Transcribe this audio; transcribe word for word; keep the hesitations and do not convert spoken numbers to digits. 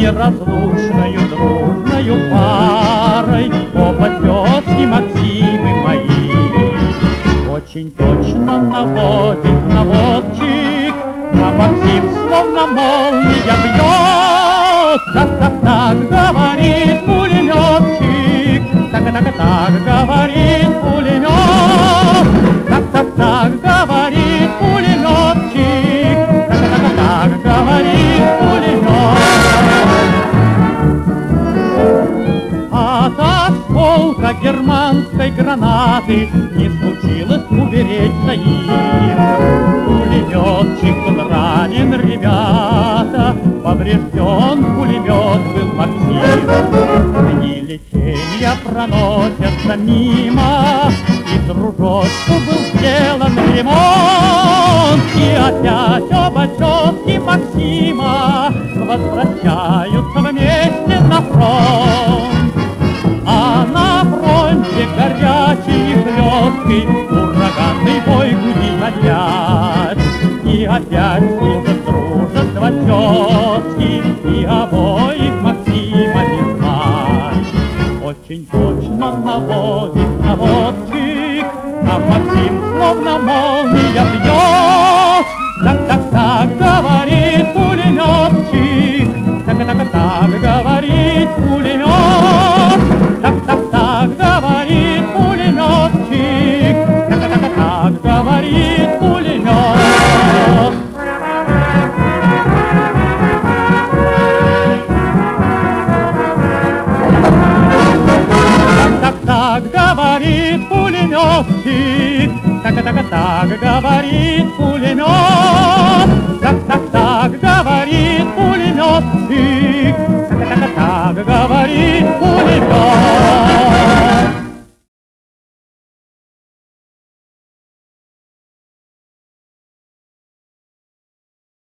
неразлучною дружною парой оба тезки Максимы мои. Очень точно наводит наводчик, а Максим словно молния бьет. Так-так-так говорит пулеметчик, так-так-так говорит пулемет. Так-так-так говорит пулеметчик, так-так-так говорит пулемет. От осколка германской гранаты не случилось уберечься им. Пулеметчик был ранен, ребята, поврежден пулемет был Максим. Дни лечения проносятся мимо, и дружочку был сделан ремонт. И опять оба тезки Максима возвращаются вместе на фронт. А на фронте горячий и хлесткий ураганный бой гудит опять. И опять служат дружество тезки, и обоих Максима не знать. Очень точно наводит наводчик, а Максим словно молния бьет. Так-так-так говорит пулеметчик, так-так-так говорит пулемет. Так-так-так говорит пулеметчик, так-так-так говорит пулемет. Так-так-так говорит пулеметчик, так-так-так говорит пулемет.